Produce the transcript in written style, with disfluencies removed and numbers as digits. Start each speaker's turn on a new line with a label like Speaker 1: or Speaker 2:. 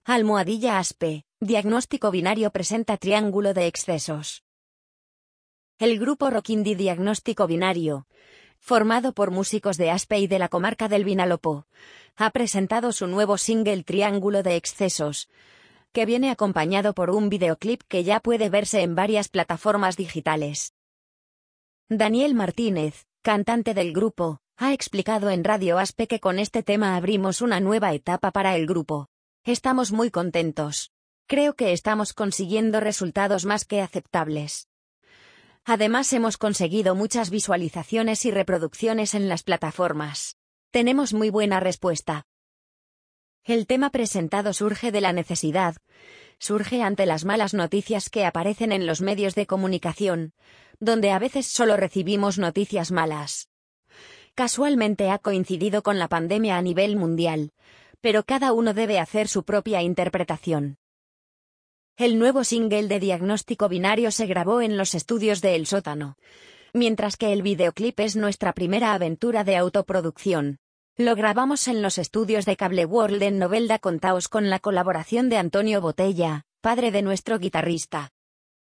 Speaker 1: Almohadilla-ASPE, diagnóstico binario presenta triángulo de excesos. El grupo Rock Indie Diagnóstico Binario, formado por músicos de ASPE y de la comarca del Vinalopó, ha presentado su nuevo single Triángulo de Excesos, que viene acompañado por un videoclip que ya puede verse en varias plataformas digitales. Daniel Martínez, cantante del grupo, ha explicado en Radio ASPE que con este tema abrimos una nueva etapa para el grupo. Estamos muy contentos. Creo que estamos consiguiendo resultados más que aceptables. Además hemos conseguido muchas visualizaciones y reproducciones en las plataformas. Tenemos muy buena respuesta. El tema presentado surge de la necesidad, surge ante las malas noticias que aparecen en los medios de comunicación, donde a veces solo recibimos noticias malas. Casualmente ha coincidido con la pandemia a nivel mundial, pero cada uno debe hacer su propia interpretación. El nuevo single de Diagnóstico Binario se grabó en los estudios de El Sótano, mientras que el videoclip es nuestra primera aventura de autoproducción. Lo grabamos en los estudios de Cable World en Novelda Contaos con la colaboración de Antonio Botella, padre de nuestro guitarrista.